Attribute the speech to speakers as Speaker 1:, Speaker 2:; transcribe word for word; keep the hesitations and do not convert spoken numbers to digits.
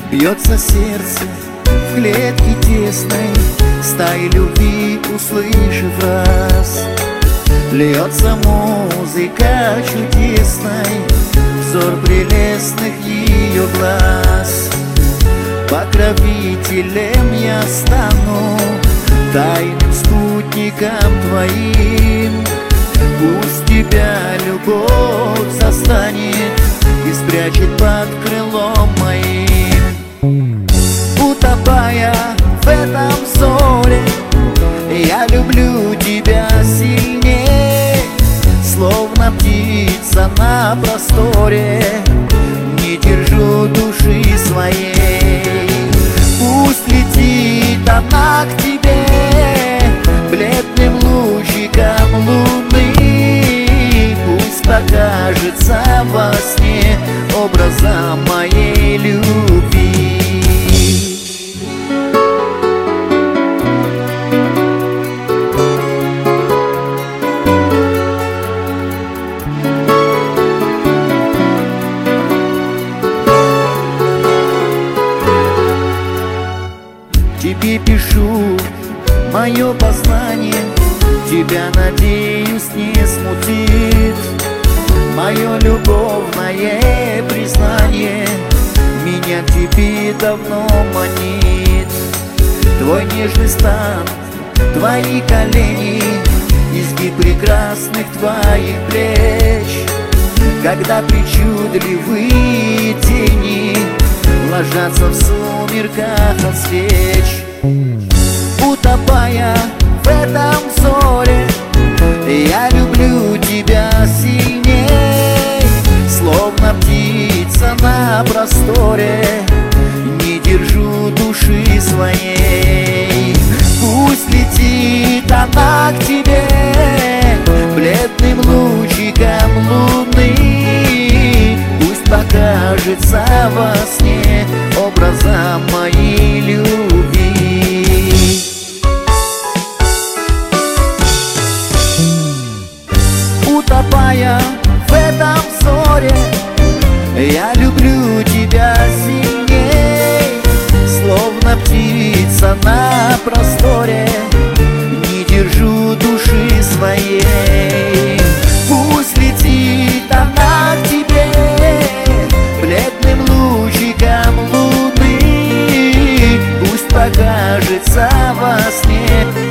Speaker 1: Бьется сердце в клетке тесной, стаи любви услышав раз. Льется музыка чудесной, взор прелестных ее глаз. Покровителем я стану, тайным спутником твоим. Пусть тебя любовь застанет и спрячет под крылом моим. Утопая в этом взоре, я люблю тебя сильней, словно птица на просторе, не держу души своей. Пусть летит она к тебе бледным лучиком луны, пусть покажется во сне образом моей любви. Тебе пишу мое послание, тебя, надеюсь, не смутит. Мое любовное признание меня к тебе давно манит. Твой нежный стан, твои колени, изгиб прекрасных твоих плеч, когда причудливые тени ложатся в сумерках от свеч. Утопая в этом взоре, я люблю тебя сильней, словно птица на просторе, не держу души своей. Пусть летит она к тебе бледным лучиком луны, пусть покажется во сне образом моей любви. Утопая в этом взоре, я люблю тебя сильней, словно птица на просторе, не держу души своей. Пусть летит она к тебе бледным лучиком луны, пусть покажется во сне